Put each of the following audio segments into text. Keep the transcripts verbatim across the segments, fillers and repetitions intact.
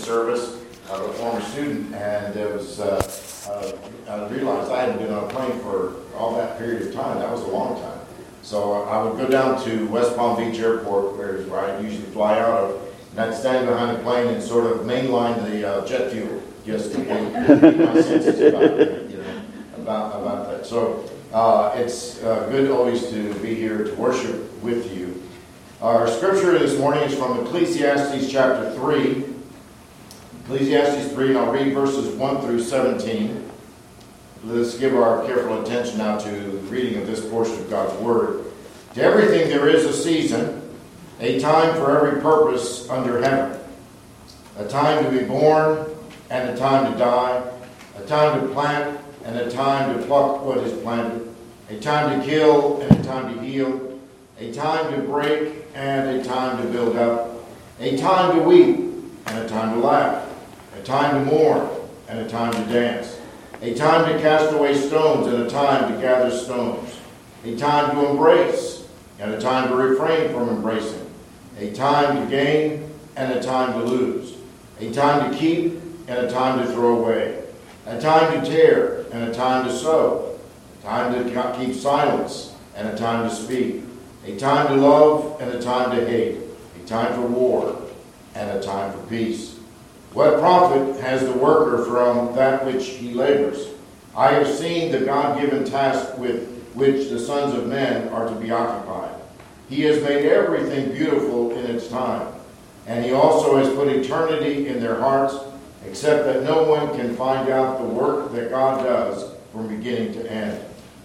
service of a former student, and it was, uh, uh, I realized I hadn't been on a plane for all that period of time. That was a long time. So I would go down to West Palm Beach Airport, where, where I usually fly out of, and I'd stand behind the plane and sort of mainline the uh, jet fuel, just to get my senses about, you know, about, about that. So uh, it's uh, good always to be here to worship with you. Our scripture this morning is from Ecclesiastes chapter three. Ecclesiastes three, and I'll read verses one through seventeen. Let's give our careful attention now to the reading of this portion of God's Word. To everything there is a season, a time for every purpose under heaven. A time to be born and a time to die. A time to plant and a time to pluck what is planted. A time to kill and a time to heal. A time to break and a time to build up. A time to weep and a time to laugh. A time to mourn and a time to dance. A time to cast away stones and a time to gather stones. A time to embrace and a time to refrain from embracing. A time to gain and a time to lose. A time to keep and a time to throw away. A time to tear and a time to sow. A time to keep silence and a time to speak. A time to love and a time to hate. A time for war and a time for peace. What profit has the worker from that which he labors? I have seen the God-given task with which the sons of men are to be occupied. He has made everything beautiful in its time, and he also has put eternity in their hearts, except that no one can find out the work that God does from beginning to end.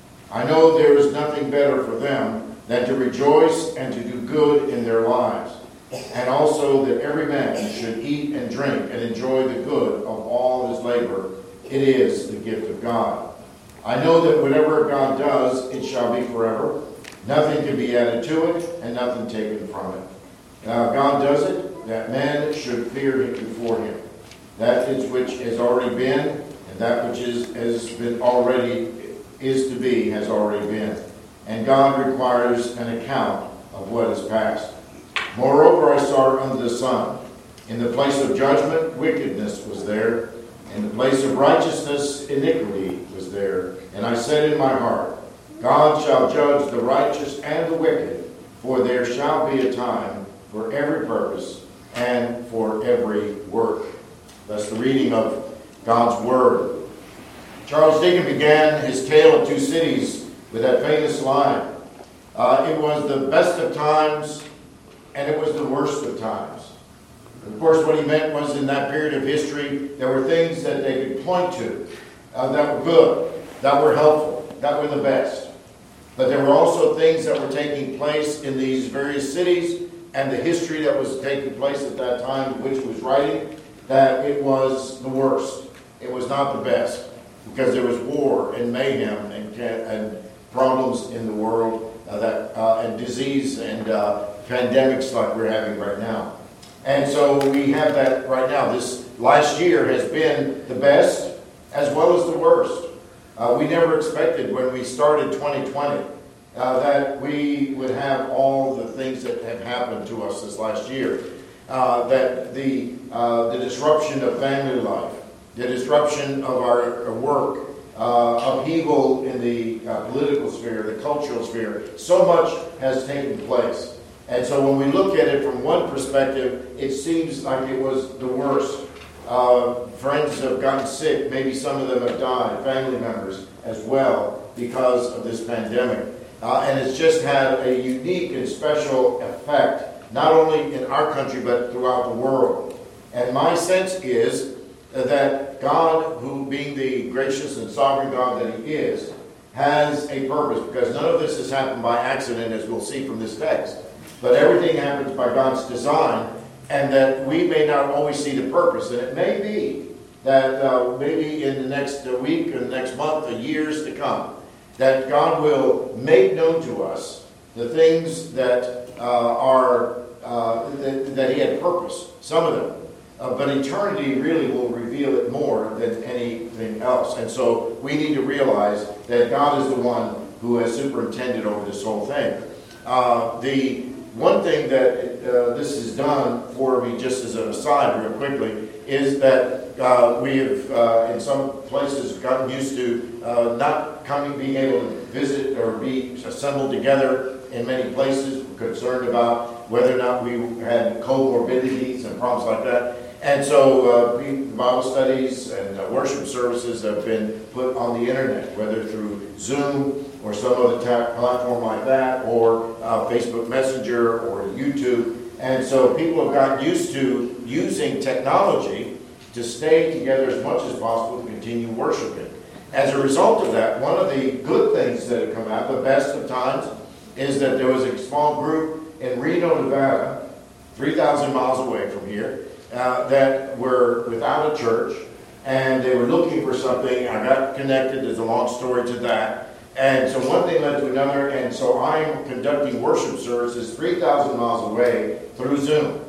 I know there is nothing better for them than to rejoice and to do good in their lives, and also that every man should eat and drink and enjoy the good of all his labor. It is the gift of God. I know that whatever God does, it shall be forever. Nothing can be added to it, and nothing taken from it. Now, God does it, that man should fear him before him. That is which has already been, and that which is has been already is to be has already been. And God requires an account of what is past. Moreover, I saw under the sun. In the place of judgment, wickedness was there. In the place of righteousness, iniquity was there. And I said in my heart, God shall judge the righteous and the wicked, for there shall be a time for every purpose and for every work. That's the reading of God's Word. Charles Dickens began his tale of two cities with that famous line. Uh, it was the best of times, and it was the worst of times. Of course, what he meant was in that period of history, there were things that they could point to uh, that were good, that were helpful, that were the best. But there were also things that were taking place in these various cities and the history that was taking place at that time, which was writing, that it was the worst. It was not the best, because there was war and mayhem and, and problems in the world, uh, that uh, and disease and uh, pandemics like we're having right now. And so we have that right now. This last year has been the best as well as the worst. Uh, we never expected when we started twenty twenty uh, that we would have all the things that have happened to us this last year. Uh, that the uh, the disruption of family life, the disruption of our, our work, uh, upheaval in the uh, political sphere, the cultural sphere, so much has taken place. And so when we look at it from one perspective, it seems like it was the worst. Uh, friends have gotten sick. Maybe some of them have died, family members as well, because of this pandemic. Uh, and it's just had a unique and special effect, not only in our country, but throughout the world. And my sense is that God, who being the gracious and sovereign God that he is, has a purpose, because none of this has happened by accident, as we'll see from this text. But everything happens by God's design, and that we may not always see the purpose. And it may be that uh, maybe in the next uh, week or the next month or years to come, that God will make known to us the things that uh, are uh, that, that he had purpose, some of them. Uh, but eternity really will reveal it more than anything else. And so we need to realize that God is the one who has superintended over this whole thing. Uh, the one thing that uh, this is done for me, just as an aside real quickly, is that uh, we have, uh, in some places, gotten used to uh, not coming, being able to visit or be assembled together in many places. We're concerned about whether or not we had comorbidities and problems like that. And so uh, Bible studies and uh, worship services have been put on the internet, whether through Zoom or some other ta- platform like that, or uh, Facebook Messenger or YouTube. And so people have gotten used to using technology to stay together as much as possible to continue worshiping. As a result of that, one of the good things that have come out, the best of times, is that there was a small group in Reno, Nevada, three thousand miles away from here, uh, that were without a church, and they were looking for something. I got connected. There's a long story to that. And so one thing led to another, and so I'm conducting worship services three thousand miles away through Zoom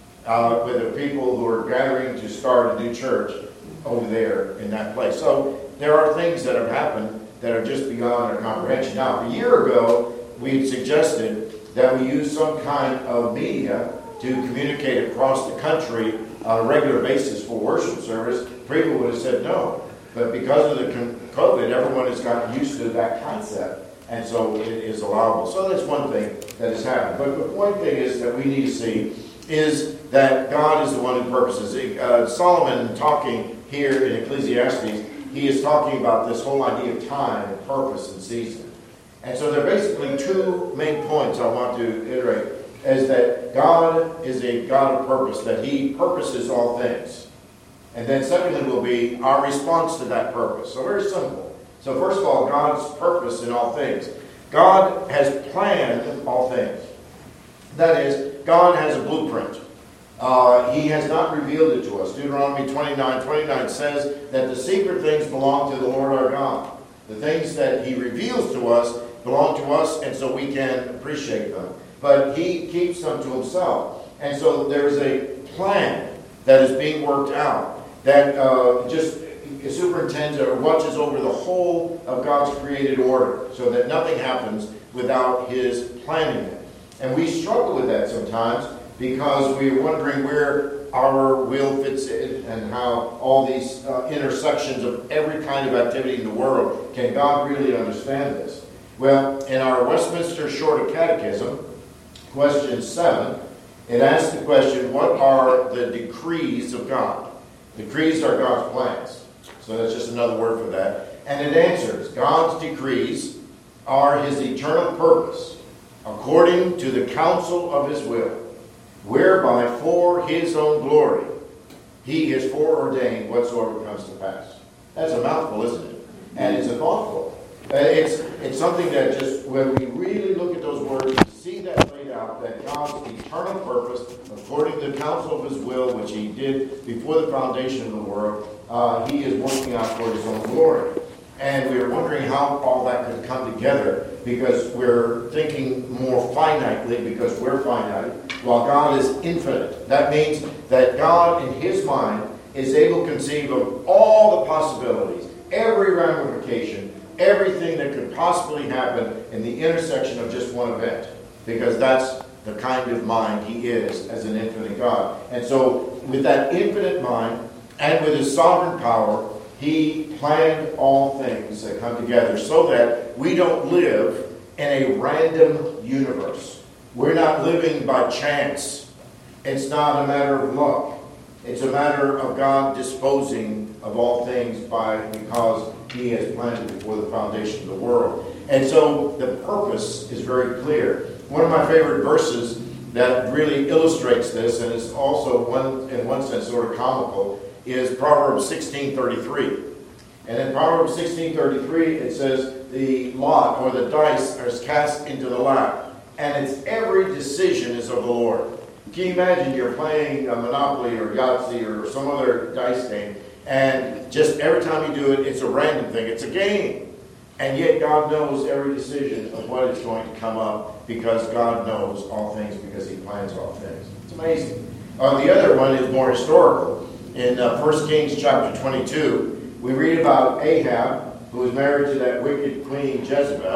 uh, with the people who are gathering to start a new church over there in that place. So there are things that have happened that are just beyond our comprehension. Now, a year ago, we suggested that we use some kind of media to communicate across the country on a regular basis for worship service. People would have said no. But because of the COVID, everyone has gotten used to that concept, and so it is allowable. So that's one thing that has happened. But the one thing is that we need to see is that God is the one who purposes. Uh, Solomon, talking here in Ecclesiastes, he is talking about this whole idea of time and purpose and season. And so there are basically two main points I want to iterate, is that God is a God of purpose, that he purposes all things. And then secondly will be our response to that purpose. So very simple. So first of all, God's purpose in all things. God has planned all things. That is, God has a blueprint. Uh, he has not revealed it to us. Deuteronomy twenty-nine twenty-nine says that the secret things belong to the Lord our God. The things that he reveals to us belong to us, and so we can appreciate them. But he keeps them to himself. And so there's a plan that is being worked out that uh, just superintends or watches over the whole of God's created order, so that nothing happens without his planning it. And we struggle with that sometimes because we're wondering where our will fits in and how all these uh, intersections of every kind of activity in the world, can God really understand this? Well, in our Westminster Shorter Catechism, question seven, it asks the question, what are the decrees of God? Decrees are God's plans. So that's just another word for that. And it answers, God's decrees are his eternal purpose, according to the counsel of his will, whereby for his own glory he has foreordained whatsoever comes to pass. That's a mouthful, isn't it? And it's a thoughtful. It's, it's something that just, when we really look at those words, we see that laid out, that God's eternal purpose, according to the counsel of his will, which he did before the foundation of the world, uh, he is working out for his own glory. And we are wondering how all that could come together, because we're thinking more finitely, because we're finite, while God is infinite. That means that God, in his mind, is able to conceive of all the possibilities, every ramification, everything that could possibly happen in the intersection of just one event, because that's the kind of mind he is as an infinite God. And so with that infinite mind and with his sovereign power, he planned all things that come together so that we don't live in a random universe. We're not living by chance. It's not a matter of luck. It's a matter of God disposing of all things by because he has planned it before the foundation of the world. And so the purpose is very clear. One of my favorite verses that really illustrates this, and is also one in one sense sort of comical, is Proverbs sixteen thirty-three. And in Proverbs sixteen thirty-three it says, the lot or the dice are cast into the lap, and its every decision is of the Lord. Can you imagine you're playing a Monopoly or Yahtzee or some other dice game, and just every time you do it, it's a random thing. It's a game. And yet God knows every decision of what is going to come up, because God knows all things, because he plans all things. It's amazing. Uh, the other one is more historical. In uh, First Kings chapter twenty-two, we read about Ahab, who was married to that wicked queen Jezebel,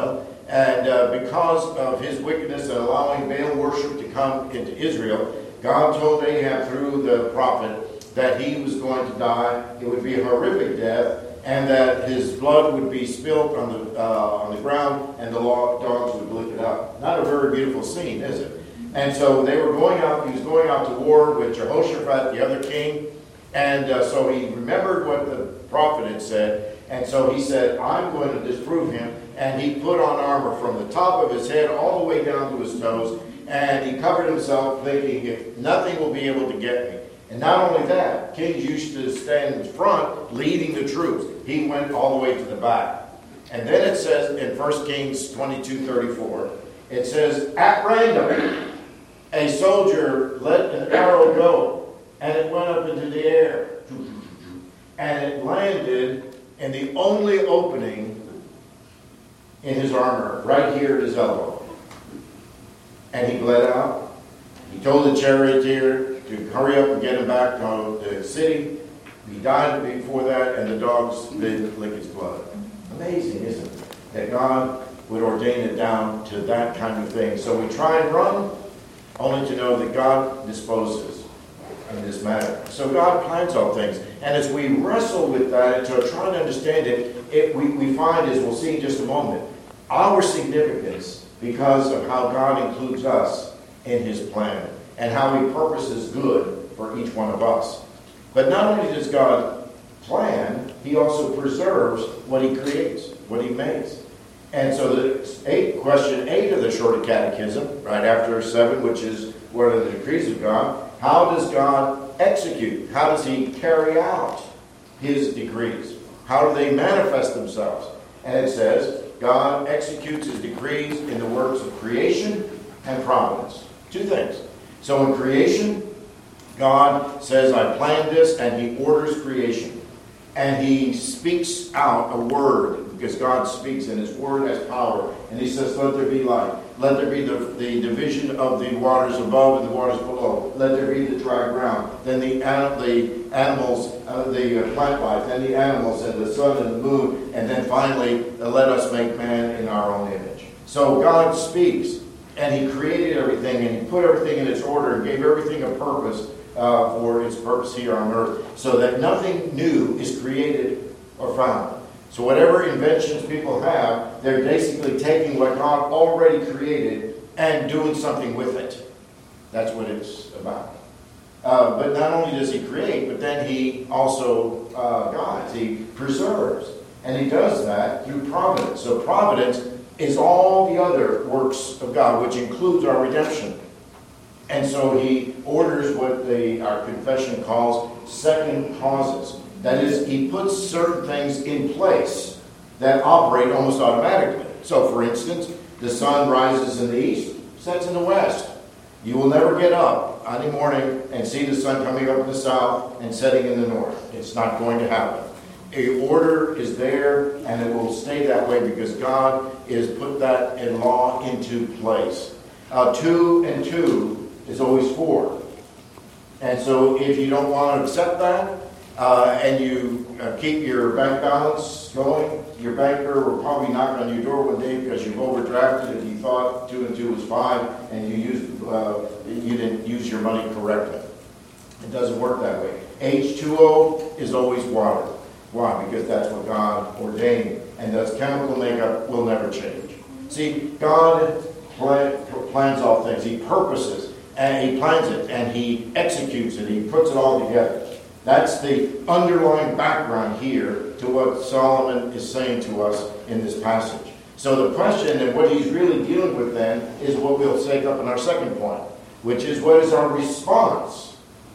And uh, because of his wickedness and allowing Baal worship to come into Israel, God told Ahab through the prophet that he was going to die. It would be a horrific death, and that his blood would be spilled on the uh, on the ground, and the dogs would lick it up. Not a very beautiful scene, is it? And so they were going out. He was going out to war with Jehoshaphat, the other king, and uh, so he remembered what the prophet had said, and so he said, "I'm going to disprove him." And he put on armor from the top of his head all the way down to his toes, and he covered himself, thinking, "If nothing will be able to get me." And not only that, kings used to stand in front leading the troops. He went all the way to the back. And then it says in First Kings twenty-two thirty-four, it says, "At random, a soldier let an arrow go, and it went up into the air, and it landed in the only opening in his armor, right here at his elbow. And he bled out. He told the charioteer to hurry up and get him back to the city. He died before that, and the dogs did lick his blood." Amazing, isn't it? That God would ordain it down to that kind of thing. So we try and run, only to know that God disposes in this matter. So God plans all things. And as we wrestle with that and to try to understand it, it we, we find, as we'll see in just a moment, our significance because of how God includes us in his plan and how he purposes good for each one of us. But not only does God plan, he also preserves what he creates, what he makes. And so the eight, question eight of the Shorter Catechism, right after seven, which is what are the decrees of God, how does God execute? How does he carry out his decrees? How do they manifest themselves? And it says, God executes his decrees in the works of creation and providence. Two things. So in creation, God says, "I planned this," and he orders creation. And he speaks out a word, because God speaks and his word has power. And he says, "Let there be light. Let there be the, the division of the waters above and the waters below. Let there be the dry ground." Then the, the animals, uh, the plant life, then the animals, and the sun and the moon. And then finally, uh, let us make man in our own image. So God speaks, and he created everything, and he put everything in its order, and gave everything a purpose uh, for its purpose here on earth, so that nothing new is created or found. So whatever inventions people have, they're basically taking what God already created and doing something with it. That's what it's about. Uh, but not only does he create, but then he also uh, guides. He preserves. And he does that through providence. So providence is all the other works of God, which includes our redemption. And so he orders what the, our confession calls second causes. That is, he puts certain things in place that operate almost automatically. So, for instance, the sun rises in the east, sets in the west. You will never get up any morning and see the sun coming up in the south and setting in the north. It's not going to happen. A order is there, and it will stay that way because God has put that in law into place. Uh, two and two is always four. And so if you don't want to accept that, Uh, and you uh, keep your bank balance going, your banker will probably knock on your door one day because you've overdrafted if you thought two and two was five and you used uh, you didn't use your money correctly. It doesn't work that way. H two O is always water. Why? Because that's what God ordained, and thus chemical makeup will never change. See, God plan, plans all things. He purposes, and he plans it, and he executes it. He puts it all together. That's the underlying background here to what Solomon is saying to us in this passage. So the question and what he's really dealing with then is what we'll take up in our second point, which is what is our response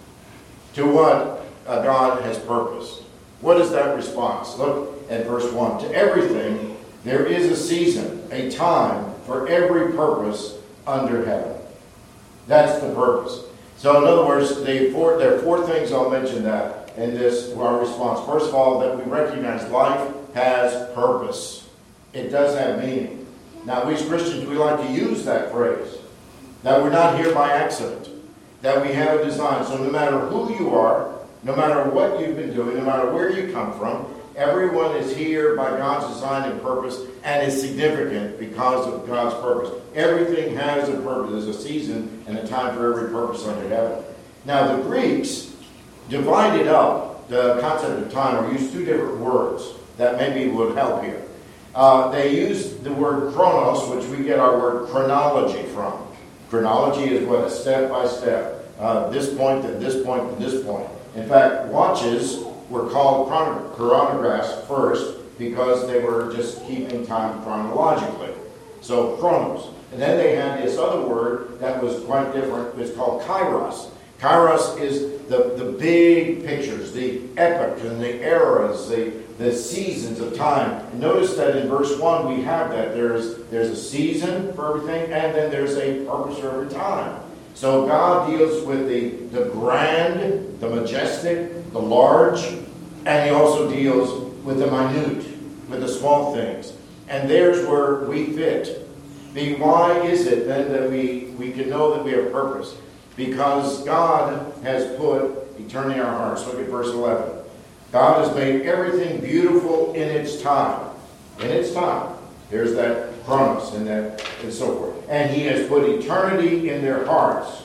to what uh, God has purposed. What is that response? Look at verse one. To everything there is a season, a time for every purpose under heaven. That's the purpose. So in other words, the four, there are four things I'll mention that in this, our response. First of all, that we recognize life has purpose. It does have meaning. Now, we as Christians, we like to use that phrase. That we're not here by accident. That we have a design. So no matter who you are, no matter what you've been doing, no matter where you come from, Everyone is here by God's design and purpose and is significant because of God's purpose. Everything has a purpose. There's a season and a time for every purpose under heaven. Now, the Greeks divided up the concept of time, or used two different words that maybe would help here. Uh, they used the word chronos, which we get our word chronology from. Chronology is what? A step by step. Uh, this point, then this point, then this point. In fact, watches were called chron- chronographs first because they were just keeping time chronologically. So chronos. And then they had this other word that was quite different. It was called kairos. Kairos is the, the big pictures, the epoch and the eras, the, the seasons of time. And notice that in verse one we have that. There's, there's a season for everything, and then there's a purpose for every time. So God deals with the, the grand, the majestic, the large, and he also deals with the minute, with the small things. And there's where we fit. The why is it then that we, we can know that we have purpose? Because God has put eternity in our hearts. Look at verse eleven. God has made everything beautiful in its time. In its time. There's that chronos and that and so forth. And he has put eternity in their hearts.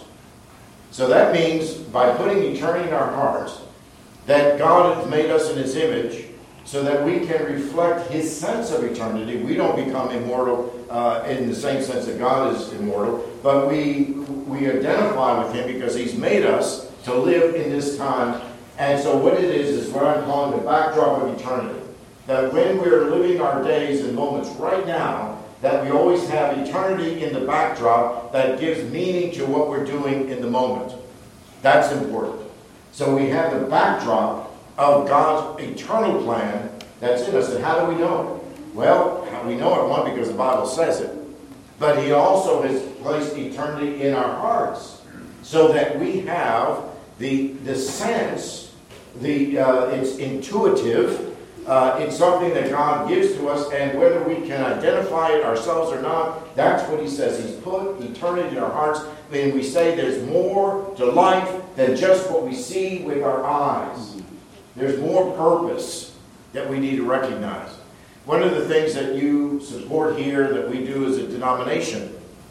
So that means by putting eternity in our hearts, that God has made us in his image so that we can reflect his sense of eternity. We don't become immortal uh, in the same sense that God is immortal, but we we identify with him because he's made us to live in this time. And so what it is is what I'm calling the backdrop of eternity. That when we're living our days and moments right now, that we always have eternity in the backdrop that gives meaning to what we're doing in the moment. That's important. So we have the backdrop of God's eternal plan that's in us. And how do we know it? Well, we know it, one, because the Bible says it. But he also has placed eternity in our hearts so that we have the, the sense, the uh, it's intuitive, uh, it's something that God gives to us, and whether we can identify it ourselves or not, that's what he says. He's put eternity in our hearts, and we say there's more to life than just what we see with our eyes. There's more purpose that we need to recognize. One of the things that you support here, that we do as a denomination,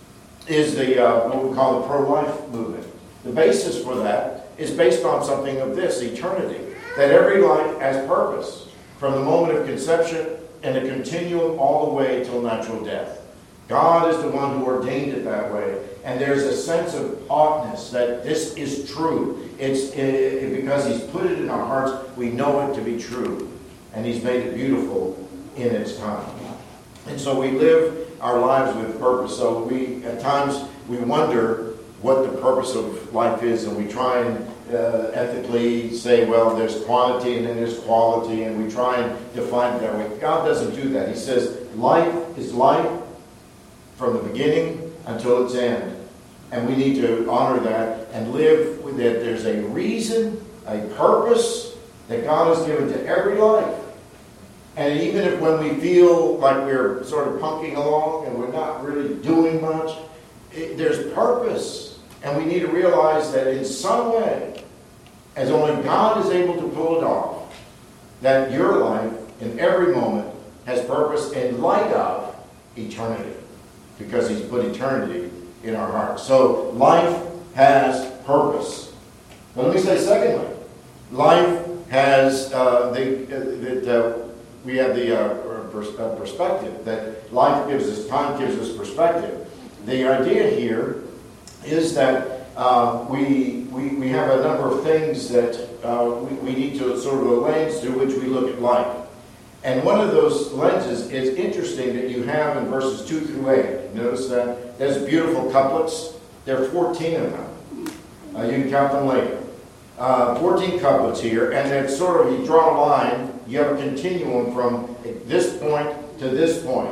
is the uh, what we call the pro-life movement. The basis for that is based on something of this, eternity. That every life has purpose, from the moment of conception and a continuum all the way till natural death. God is the one who ordained it that way. And there's a sense of oughtness that this is true. It's it, because he's put it in our hearts, we know it to be true. And he's made it beautiful in its time. And so we live our lives with purpose. So we, at times, we wonder what the purpose of life is, and we try and uh, ethically say, well, there's quantity and then there's quality, and we try and define it that way. God doesn't do that. He says life is life from the beginning until its end. And we need to honor that and live with it. There's a reason, a purpose that God has given to every life. And even if when we feel like we're sort of punking along and we're not really doing much, it, there's purpose. And we need to realize that in some way, as only God is able to pull it off, that your life in every moment has purpose in light of eternity. Because he's put eternity in our hearts. So life has purpose. But let me say secondly, life has uh, the, uh, that uh, we have the uh, pers- uh, perspective, that life gives us, time gives us perspective. The idea here is that uh, we, we we have a number of things that uh, we, we need to sort of a lens through which we look at life. And one of those lenses is interesting that you have in verses two through eight. Notice that there's beautiful couplets. There are fourteen of them. Uh, you can count them later. Uh, fourteen couplets here, and then sort of you draw a line, you have a continuum from this point to this point.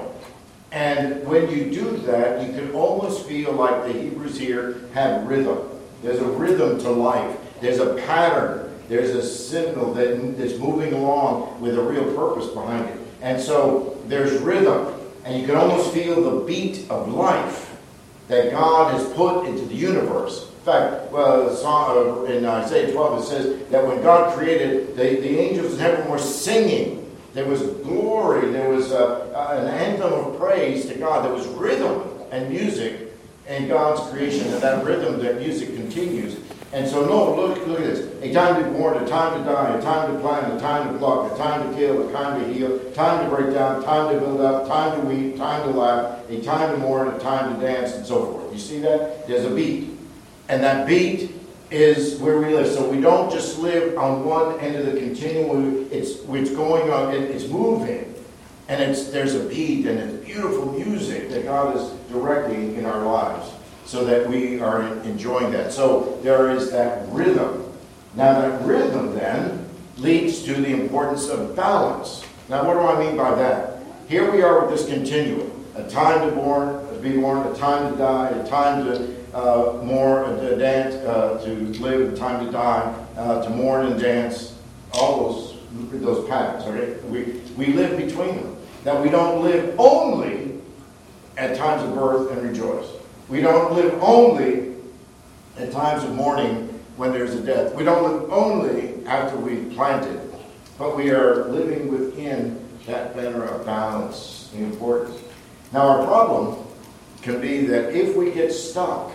And when you do that, you can almost feel like the Hebrews here have rhythm. There's a rhythm to life. There's a pattern. There's a signal that, that's moving along with a real purpose behind it. And so there's rhythm. And you can almost feel the beat of life that God has put into the universe. In fact, well, in Isaiah twelve it says that when God created, the, the angels in heaven were singing There was glory. There was a, an anthem of praise to God. There was rhythm and music in God's creation, and that rhythm, that music continues. And so, no, look, look at this. A time to be born, a time to die, a time to plant, a time to pluck, a time to kill, a time to heal, time to break down, time to build up, time to weep, time to laugh, a time to mourn, a time to dance, and so forth. You see that? There's a beat. And that beat is where we live. So we don't just live on one end of the continuum. It's, it's going on, it's moving. And it's, there's a beat, and it's beautiful music that God is directing in our lives, so that we are enjoying that. So there is that rhythm. Now that rhythm then leads to the importance of balance. Now what do I mean by that? Here we are with this continuum. A time to born, to be born, a time to die, a time to uh, mourn, to dance, uh, to live, a time to die, uh, to mourn and dance. All those, those patterns, okay? We, we live between them. Now we don't live only at times of birth and rejoice. We don't live only at times of mourning when there's a death. We don't live only after we've planted, but we are living within that banner of balance, the importance. Now our problem can be that if we get stuck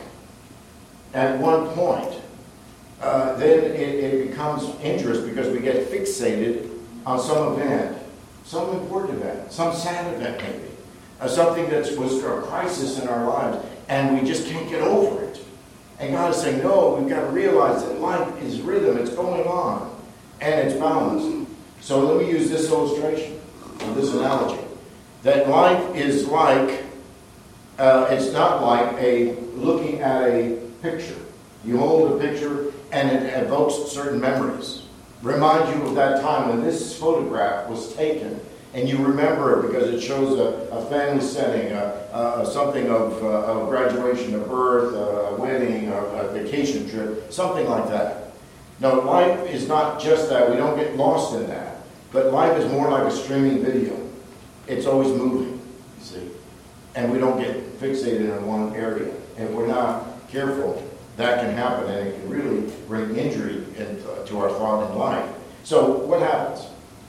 at one point, uh, then it, it becomes injurious because we get fixated on some event, some important event, some sad event maybe, uh, something that was a crisis in our lives, and we just can't get over it. And God is saying, no, we've got to realize that life is rhythm, it's going on, and it's balanced. So let me use this illustration, or this analogy, that life is like, uh, it's not like a looking at a picture. You hold a picture, and it evokes certain memories. Remind you of that time when this photograph was taken, and you remember it because it shows a, a family setting, a, a, something of, uh, of graduation, a birth, a wedding, a, a vacation trip, something like that. No, life is not just that. We don't get lost in that. But life is more like a streaming video. It's always moving, you see. And we don't get fixated in one area. And if we're not careful, that can happen, and it can really bring injury in, uh, to our thought in life. So what happens?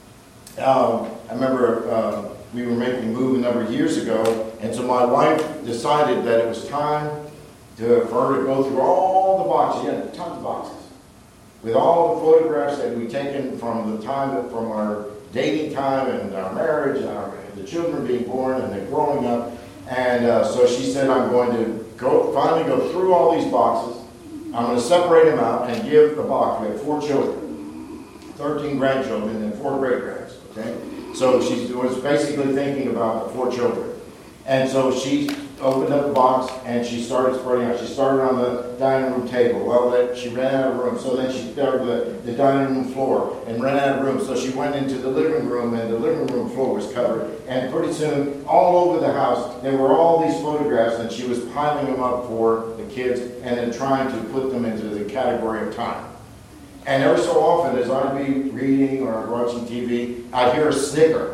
Um, I remember uh, we were making a move a number of years ago, and so my wife decided that it was time to, for her to go through all the boxes, yeah, tons of boxes, with all the photographs that we'd taken from the time, that, from our dating time and our marriage, and our, the children being born and then growing up. And uh, so she said, I'm going to go finally go through all these boxes. I'm going to separate them out and give a box. We have four children, thirteen grandchildren, and four great-grands. Okay? So she was basically thinking about the four children. And so she opened up the box and she started spreading out. She started on the dining room table. Well, that, she ran out of room. So then she started the, the dining room floor and ran out of room. So she went into the living room, and the living room floor was covered. And pretty soon, all over the house, there were all these photographs, and she was piling them up for the kids and then trying to put them into the category of time. And every so often, as I'd be reading or watching T V, I'd hear a snicker.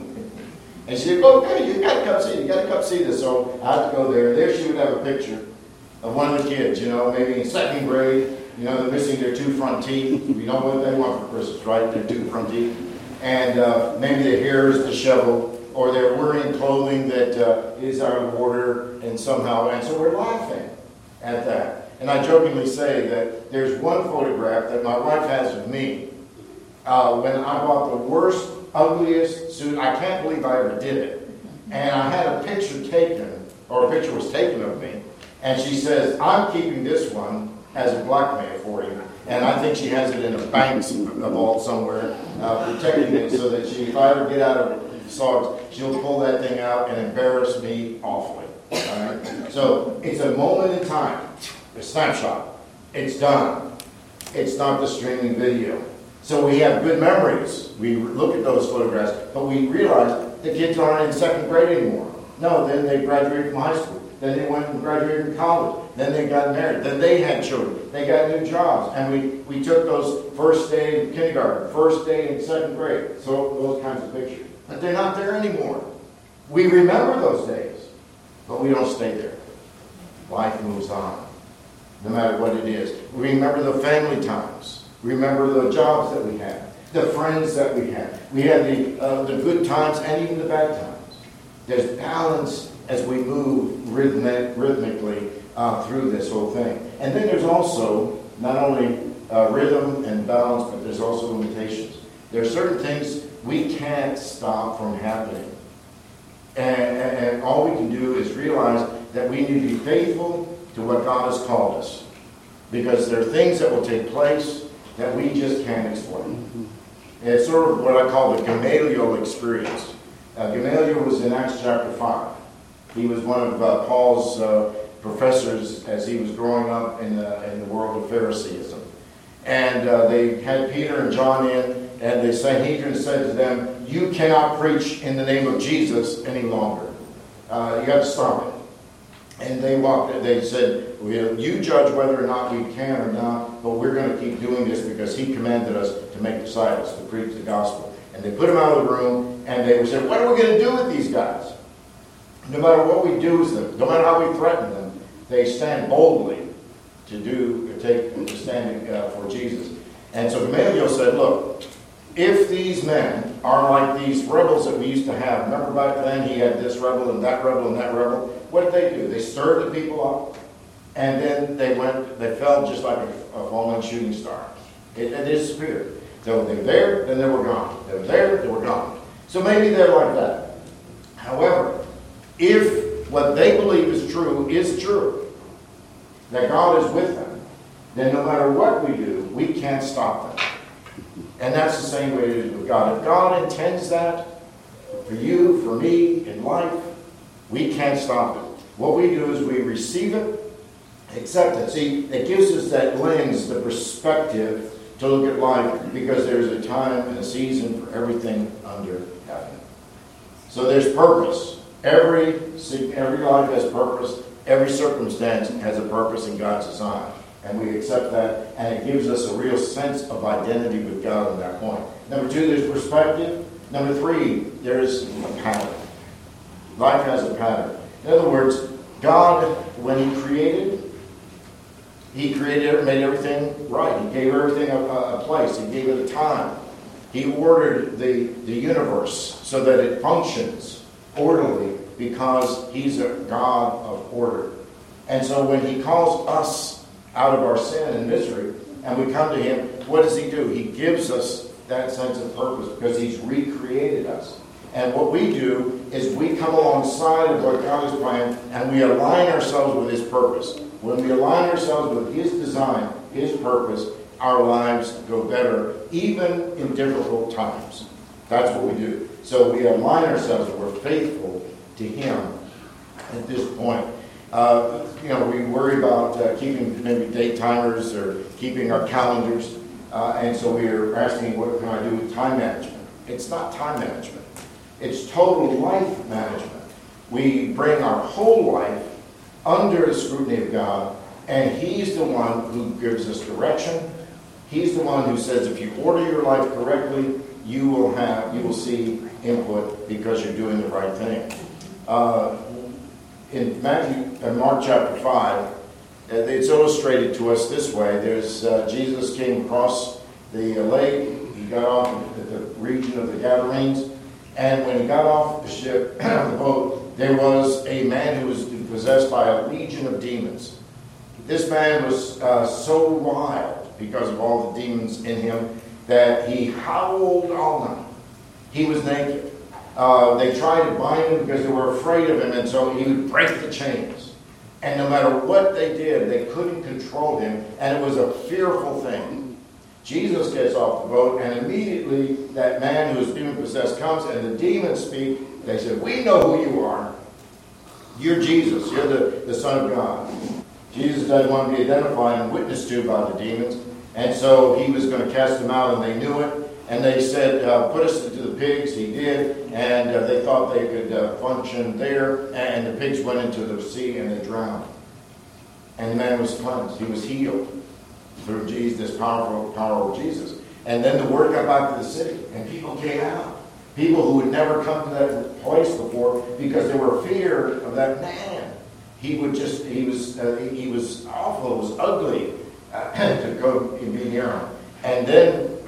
And she'd go, okay, you got to come see, you got to come see this. So I had to go there. There she would have a picture of one of the kids, you know, maybe in second grade. You know, they're missing their two front teeth. You know what they want for Christmas, right? Their two front teeth. And uh, maybe their hair is disheveled, or they're wearing clothing that uh, is out of order and somehow. And so we're laughing at that. And I jokingly say that there's one photograph that my wife has of me uh, when I bought the worst, ugliest suit. I can't believe I ever did it. And I had a picture taken, or a picture was taken of me, and she says, I'm keeping this one as a blackmail for you. And I think she has it in a bank vault somewhere, uh, protecting it so that she, if I ever get out of the songs, she'll pull that thing out and embarrass me awfully. All right? So it's a moment in time, a snapshot. It's done. It's not the streaming video. So we have good memories. We look at those photographs, but we realize the kids aren't in second grade anymore. No, then they graduated from high school. Then they went and graduated from college. Then they got married. Then they had children. They got new jobs. And we, we took those first day in kindergarten, first day in second grade. So those kinds of pictures. But they're not there anymore. We remember those days, but we don't stay there. Life moves on, no matter what it is. We remember the family times. Remember the jobs that we had. the friends that we had. We had the, uh, the good times and even the bad times. There's balance as we move rhythmic, rhythmically uh, through this whole thing. And then there's also not only uh, rhythm and balance, but there's also limitations. There are certain things we can't stop from happening. And, and, and all we can do is realize that we need to be faithful to what God has called us. Because there are things that will take place that we just can't explain. And it's sort of what I call the Gamaliel experience. Uh, Gamaliel was in Acts chapter five. He was one of uh, Paul's uh, professors as he was growing up in the, in the world of Phariseeism. And uh, they had Peter and John in, and the Sanhedrin said to them, you cannot preach in the name of Jesus any longer. Uh, you have to stop it. And they walked, they said, well, you judge whether or not we can or not, but we're going to keep doing this because he commanded us to make disciples, to preach the gospel. And they put him out of the room, and they said, what are we going to do with these guys? No matter what we do with them, no matter how we threaten them, they stand boldly to do, to take, to stand uh, for Jesus. And so Gamaliel said, look, if these men are like these rebels that we used to have, remember back then he had this rebel and that rebel and that rebel, what did they do? They stirred the people up, and then they went, they fell just like a, a falling shooting star. It, it disappeared. So they were there, then they were gone. They were there, they were gone. So maybe they're like that. However, if what they believe is true is true, that God is with them, then no matter what we do, we can't stop them. And that's the same way it is with God. If God intends that for you, for me, in life, we can't stop it. What we do is we receive it, accept it. See, it gives us that lens, the perspective to look at life, because there's a time and a season for everything under heaven. So there's purpose. Every, every life has purpose. Every circumstance has a purpose in God's design. And we accept that, and it gives us a real sense of identity with God at that point. Number two, there's perspective. Number three, there's a pattern. Life has a pattern. In other words, God, when He created, He created, made everything right. He gave everything a, a place. He gave it a time. He ordered the, the universe so that it functions orderly because He's a God of order. And so when He calls us out of our sin and misery, and we come to Him, what does He do? He gives us that sense of purpose because He's recreated us. And what we do is we come alongside of what God has planned, and we align ourselves with His purpose. When we align ourselves with His design, His purpose, our lives go better, even in difficult times. That's what we do. So we align ourselves, and we're faithful to Him at this point. Uh, you know, we worry about uh, keeping maybe date timers or keeping our calendars. Uh, and so we are asking, what can I do with time management? It's not time management. It's total life management. We bring our whole life under the scrutiny of God, and He's the one who gives us direction. He's the one who says, if you order your life correctly, you will have, you will see input because you're doing the right thing. Uh, In Matthew, in Mark chapter five, it's illustrated to us this way. There's uh, Jesus came across the lake. He got off at the region of the Gadarenes, and when he got off the ship, the boat, there was a man who was possessed by a legion of demons. This man was uh, so wild because of all the demons in him that he howled all night. He was naked. Uh, they tried to bind him because they were afraid of him, and so he would break the chains. And no matter what they did, they couldn't control him, and it was a fearful thing. Jesus gets off the boat, and immediately that man who was demon-possessed comes, and the demons speak. They said, we know who you are. You're Jesus. You're the, the Son of God. Jesus doesn't want to be identified and witnessed to by the demons, and so he was going to cast them out, and they knew it. And they said, uh, put us into the pigs. He did. And uh, they thought they could uh, function there. And the pigs went into the sea and they drowned. And the man was cleansed. He was healed through Jesus, this powerful power of Jesus. And then the word got back to the city. And people came out. People who had never come to that place before because they were feared of that man. He would just, he was, uh, he was awful. It was ugly uh, to go and be near him. And then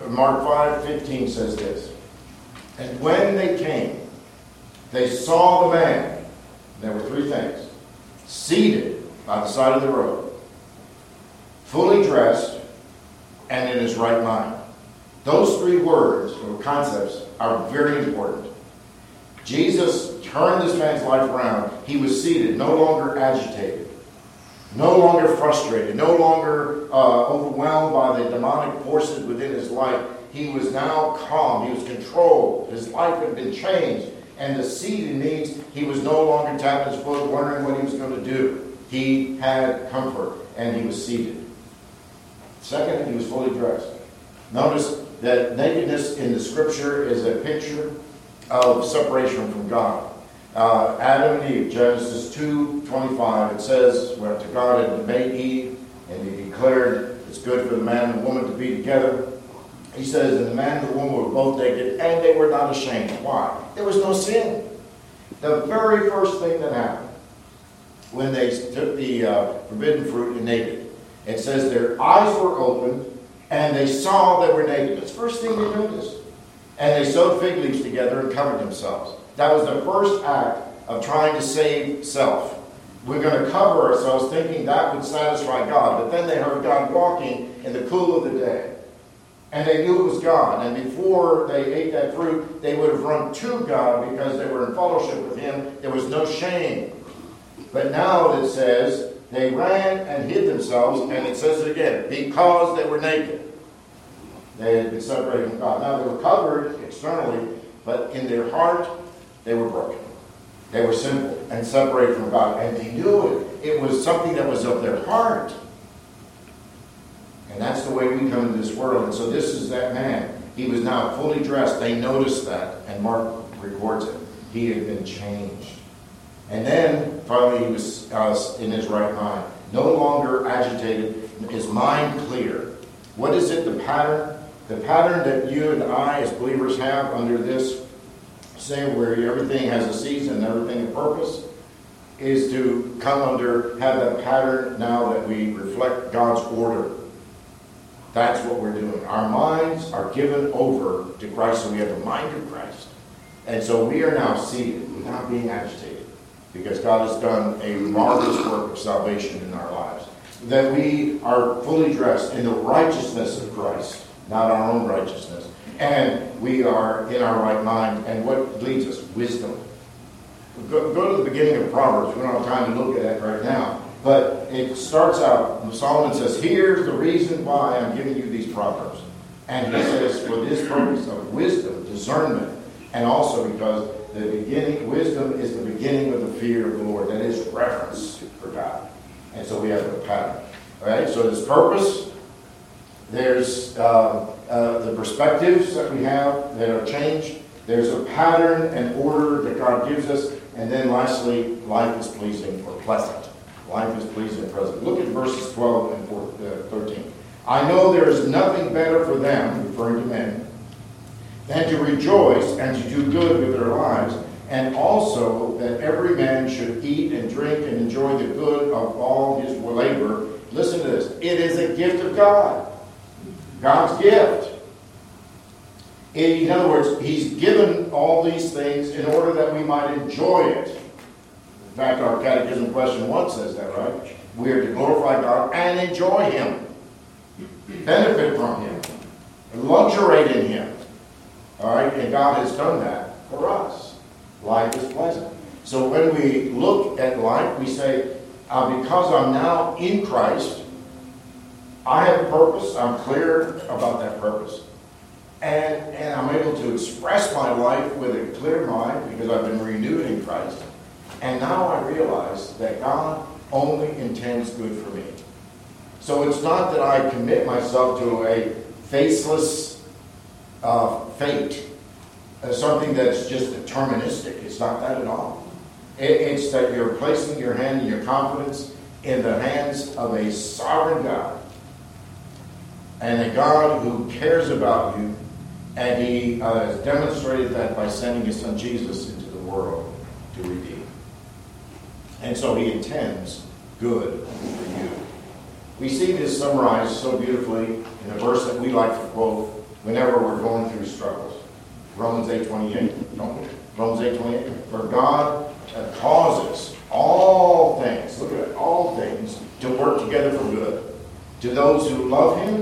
Mark five fifteen says this. And when they came, they saw the man. There were three things. Seated by the side of the road, fully dressed, and in his right mind. Those three words or concepts are very important. Jesus turned this man's life around. He was seated, no longer agitated, no longer frustrated, no longer uh, overwhelmed by the demonic forces within his life. He was now calm. He was controlled. His life had been changed. And the seated means he was no longer tapping his foot, wondering what he was going to do. He had comfort, and he was seated. Second, he was fully dressed. Notice that nakedness in the Scripture is a picture of separation from God. Uh, Adam and Eve, Genesis two twenty-five, it says, where to God had made Eve, and he declared it's good for the man and woman to be together. He says, and the man and the woman were both naked, and they were not ashamed. Why? There was no sin. The very first thing that happened when they took the uh, forbidden fruit and naked, it says their eyes were opened, and they saw they were naked. That's the first thing they noticed. And they sewed fig leaves together and covered themselves. That was the first act of trying to save self. We're going to cover ourselves thinking that would satisfy God. But then they heard God walking in the cool of the day. And they knew it was God. And before they ate that fruit, they would have run to God because they were in fellowship with Him. There was no shame. But now it says they ran and hid themselves. And it says it again, because they were naked. They had been separated from God. Now they were covered externally, but in their heart, they were broken. They were sinful and separated from God. And they knew it. It was something that was of their heart. And that's the way we come into this world. And so this is that man. He was now fully dressed. They noticed that. And Mark records it. He had been changed. And then, finally, he was uh, in his right mind. No longer agitated. His mind clear. What is it, the pattern? The pattern that you and I as believers have under this, say where everything has a season and everything a purpose, is to come under, have that pattern now that we reflect God's order. That's what we're doing. Our minds are given over to Christ, so we have the mind of Christ. And so we are now seated without being agitated, because God has done a marvelous work of salvation in our lives. That we are fully dressed in the righteousness of Christ, not our own righteousness. And we are in our right mind. And what leads us? Wisdom. Go, go to the beginning of Proverbs. We don't have time to look at that right now. But it starts out, Solomon says, here's the reason why I'm giving you these Proverbs. And he says, for this purpose of wisdom, discernment, and also because the beginning, wisdom is the beginning of the fear of the Lord. That is reverence for God. And so we have a pattern. All right, so there's purpose. There's uh, uh, the perspectives that we have that are changed. There's a pattern and order that God gives us. And then lastly, life is pleasing or pleasant. Life is pleasing and pleasant. Look at verses twelve and thirteen. I know there is nothing better for them, referring to men, than to rejoice and to do good with their lives, and also that every man should eat and drink and enjoy the good of all his labor. Listen to this. It is a gift of God. God's gift. In other words, He's given all these things in order that we might enjoy it. In fact, our Catechism question one says that, right? We are to glorify God and enjoy Him. Benefit from Him. Luxuriate in Him. All right? And God has done that for us. Life is pleasant. So when we look at life, we say, uh, because I'm now in Christ, I have a purpose. I'm clear about that purpose. And, and I'm able to express my life with a clear mind because I've been renewed in Christ. And now I realize that God only intends good for me. So it's not that I commit myself to a faceless uh, fate, uh, something that's just deterministic. It's not that at all. It, it's that you're placing your hand and your confidence in the hands of a sovereign God. And a God who cares about you. And He uh, has demonstrated that by sending His Son Jesus into the world to redeem. And so He intends good for you. We see this summarized so beautifully in a verse that we like to quote whenever we're going through struggles. Romans eight twenty-eight, don't we? Romans eight twenty-eight. For God causes all things, look at it, all things to work together for good to those who love him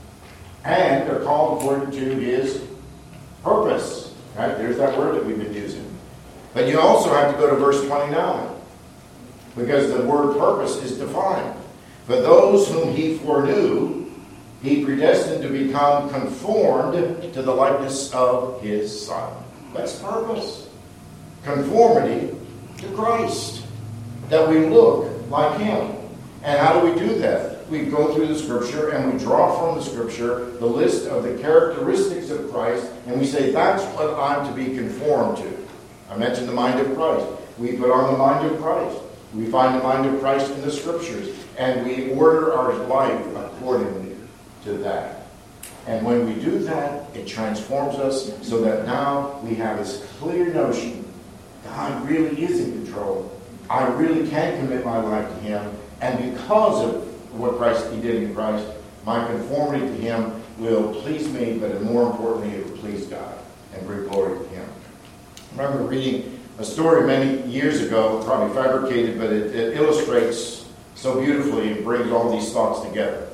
and are called according to his purpose. Right? There's that word that we've been using. But you also have to go to verse twenty-nine, because the word purpose is defined. For those whom he foreknew, he predestined to become conformed to the likeness of his Son. That's purpose. Conformity to Christ. That we look like him. And how do we do that? We go through the Scripture and we draw from the Scripture the list of the characteristics of Christ, and we say, that's what I'm to be conformed to. I mentioned the mind of Christ. We put on the mind of Christ. We find the mind of Christ in the Scriptures, and we order our life accordingly to that. And when we do that, it transforms us so that now we have this clear notion, God really is in control. I really can commit my life to him, and because of what Christ he did in Christ, my conformity to him will please me, but more importantly, it will please God and bring glory to him. I remember reading a story many years ago, probably fabricated, but it, it illustrates so beautifully and brings all these thoughts together.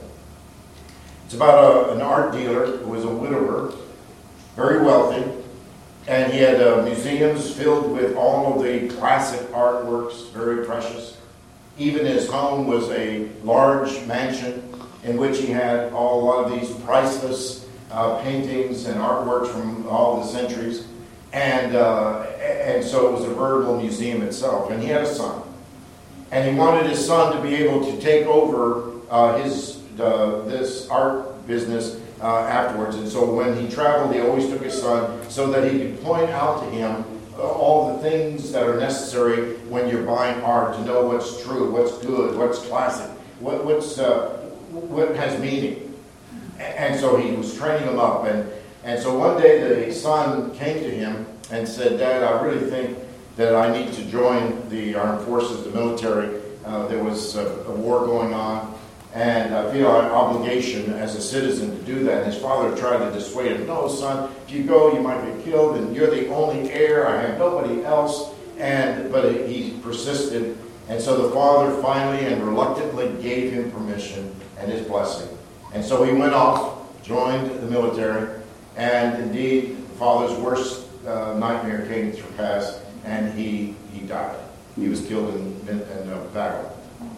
It's about a, an art dealer who was a widower, very wealthy, and he had uh, museums filled with all of the classic artworks, very precious. Even his home was a large mansion in which he had all, a lot of these priceless uh, paintings and artworks from all the centuries. And, uh, and so it was a veritable museum itself. And he had a son. And he wanted his son to be able to take over uh, his uh, this art business uh, afterwards. And so when he traveled, he always took his son so that he could point out to him all the things that are necessary when you're buying art, to know what's true, what's good, what's classic, what, what's uh, what has meaning. And so he was training him up. And, and so one day the son came to him and said, Dad, I really think that I need to join the armed forces, the military. Uh, there was a, a war going on, and I feel an obligation as a citizen to do that. And his father tried to dissuade him. No, son, if you go, you might get killed, and you're the only heir. I have nobody else. And but he persisted, and so the father finally and reluctantly gave him permission and his blessing. And so he went off, joined the military, and indeed, the father's worst uh, nightmare came to pass, and he he died. He was killed in, in, in a battle.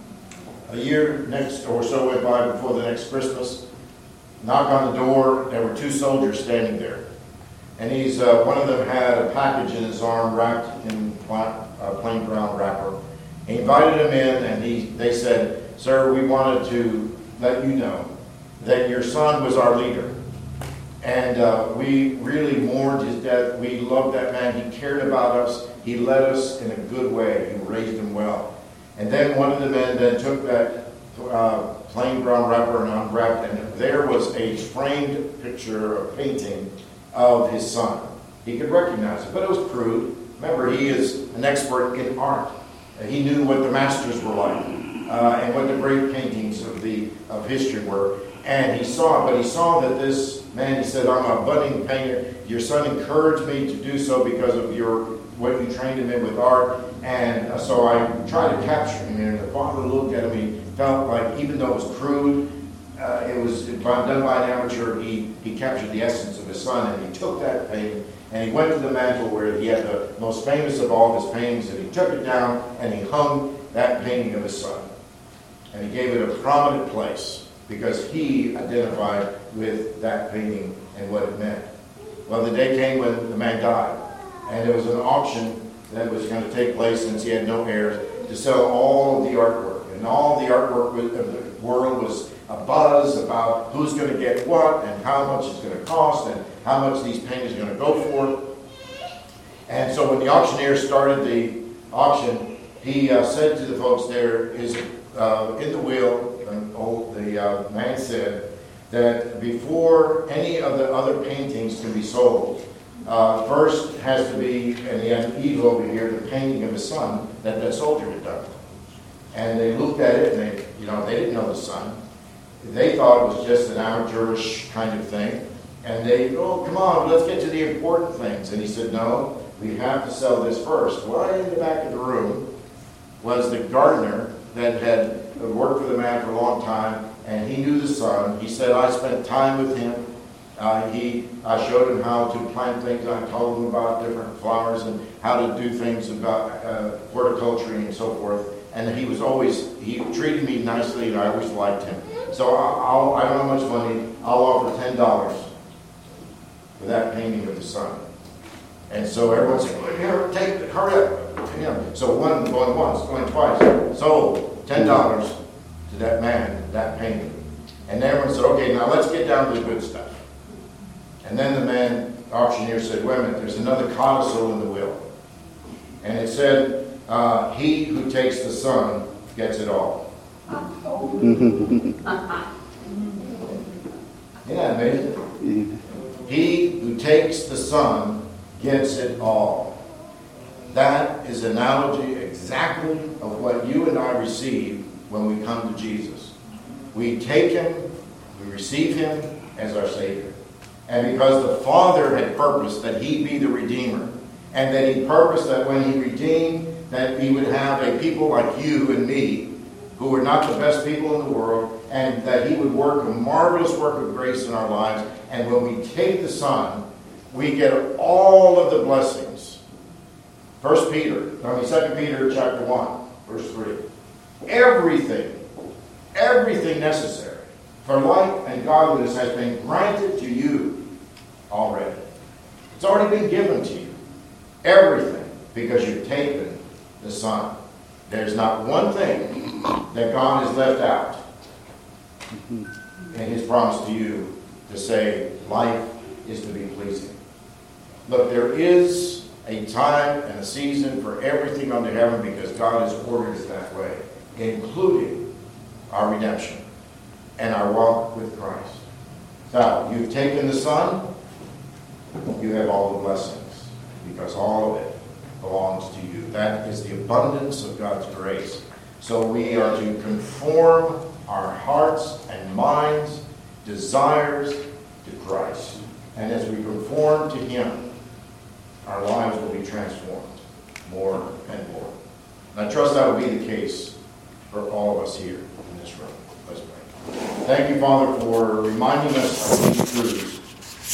A year next or so went by before the next Christmas. Knock on the door. There were two soldiers standing there, and he's uh, one of them had a package in his arm wrapped in pla- uh, plain brown wrapper. He invited him in, and he they said, "Sir, we wanted to let you know that your son was our leader, and uh, we really mourned his death. We loved that man. He cared about us. He led us in a good way. He raised him well." And then one of the men then took that uh, plain brown wrapper and unwrapped, and there was a framed picture, a painting of his son. He could recognize it, but it was crude. Remember, he is an expert in art. He knew what the masters were like uh, and what the great paintings of the of history were. And he saw it, but he saw that this man, he said, "I'm a budding painter. Your son encouraged me to do so because of your what you trained him in with art." And uh, so I tried to capture him. And the father looked at him. He felt like, even though it was crude, uh, it was done by an amateur, he, he captured the essence of his son. And he took that painting, and he went to the mantle where he had the most famous of all of his paintings, and he took it down, and he hung that painting of his son. And he gave it a prominent place, because he identified with that painting and what it meant. Well, the day came when the man died, and there was an auction that was going to take place, since he had no heirs, to sell all of the artwork. And all the artwork of the world was a buzz about who's going to get what, and how much it's going to cost, and how much these paintings are going to go for. And so when the auctioneer started the auction, he uh, said to the folks there, is uh, in the will, and old, the uh, man said that before any of the other paintings can be sold, uh, first has to be, and he had an eagle over here, the painting of his son that that soldier had done. And they looked at it, and they, you know, they didn't know the son. They thought it was just an amateurish kind of thing. And they, oh, come on, let's get to the important things. And he said, no, we have to sell this first. Well, in the back of the room was the gardener that had worked for the man for a long time, and he knew the son. He said, I spent time with him. Uh, he, I showed him how to plant things. I told him about different flowers and how to do things about uh, horticulture and so forth. And he was always, he treated me nicely, and I always liked him. So I'll, I don't have much money. I'll offer ten dollars for that painting of the sun. And so everyone said, well, here, take it, hurry up. You know, so one going once, going twice. So ten dollars to that man, that painting. And everyone said, okay, now let's get down to the good stuff. And then the man, auctioneer, said, wait a minute, there's another codicil in the will. And it said, uh, he who takes the sun gets it all. Isn't that amazing? He who takes the sun gets it all. That is an analogy exactly of what you and I receive when we come to Jesus. We take him, we receive him as our Savior. And because the Father had purposed that he be the Redeemer, and that he purposed that when he redeemed, that he would have a people like you and me, who are not the best people in the world, and that he would work a marvelous work of grace in our lives. And when we take the Son, we get all of the blessings. First Peter, I mean Second Peter chapter one, verse three. Everything, everything necessary for life and godliness has been granted to you already. It's already been given to you. Everything, because you've taken the Son. There's not one thing that God has left out in his promise to you to say life is to be pleasing. Look, there is a time and a season for everything under heaven because God has ordered it that way, including our redemption and our walk with Christ. Now, you've taken the Son, you have all the blessings because all of it belongs to you. That is the abundance of God's grace. So we are to conform our hearts and minds, desires to Christ. And as we conform to him, our lives will be transformed more and more. And I trust that will be the case for all of us here in this room. Let's pray. Thank you, Father, for reminding us of these truths.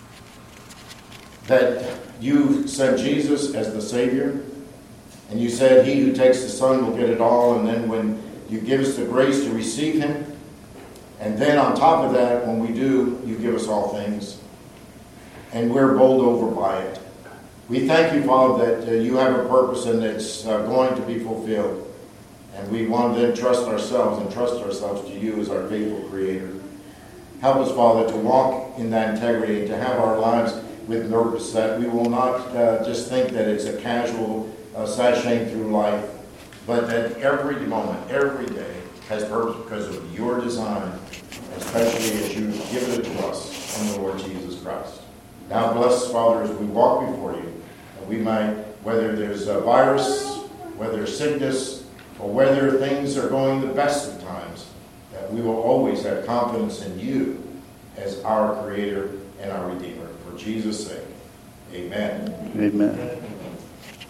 That you sent Jesus as the Savior, and you said he who takes the Son will get it all, and then when you give us the grace to receive him, and then on top of that, when we do, you give us all things, and we're bowled over by it. We thank you, Father, that uh, you have a purpose and it's uh, going to be fulfilled, and we want to then trust ourselves and trust ourselves to you as our faithful Creator. Help us, Father, to walk in that integrity and to have our lives with purpose, that we will not uh, just think that it's a casual uh, sashaying through life, but that every moment, every day has purpose because of your design, especially as you've given it to us in the Lord Jesus Christ. Now bless, Father, as we walk before you, that we might, whether there's a virus, whether sickness, or whether things are going the best of times, that we will always have confidence in you as our Creator and our Redeemer. For Jesus' sake, amen. Amen.